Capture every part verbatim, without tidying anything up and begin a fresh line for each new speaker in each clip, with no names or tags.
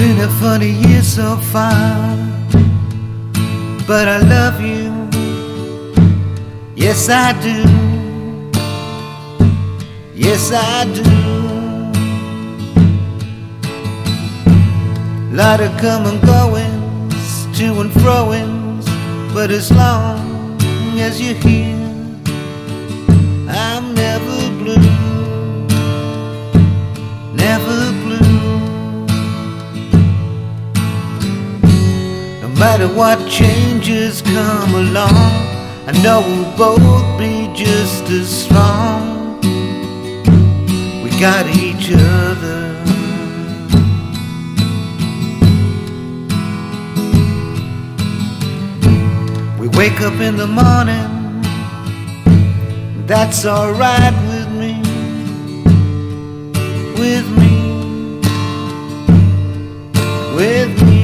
Been a funny year so far, but I love you, yes I do, yes I do. Lot of come and goings, to and froings, but as long as you're here, I'm never blue, never blue. No matter what changes come along, I know we'll both be just as strong. We got each other. We wake up in the morning, that's alright with me, with me, with me.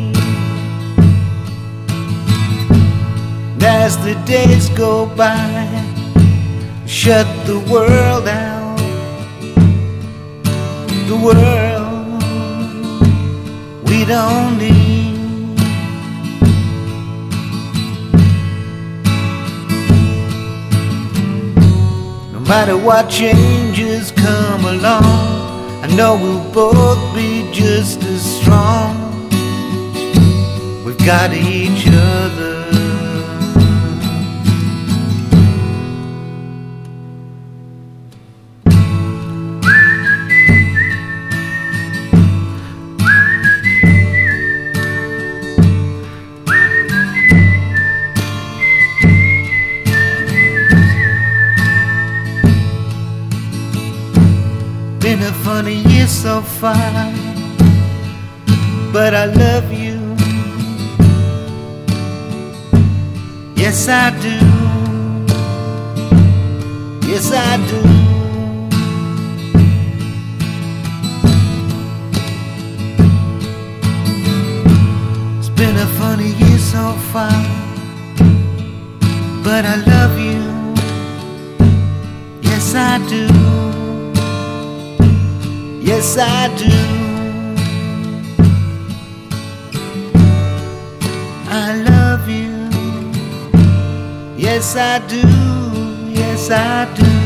As the days go by, shut the world out, the world we don't need. No matter what changes come along, I know we'll both be just as strong. We've got each other. Been a funny year so far, but I love you, yes I do, yes I do. It's been a funny year so far, but I love you, yes I do, yes I do. I love you, yes I do, yes I do.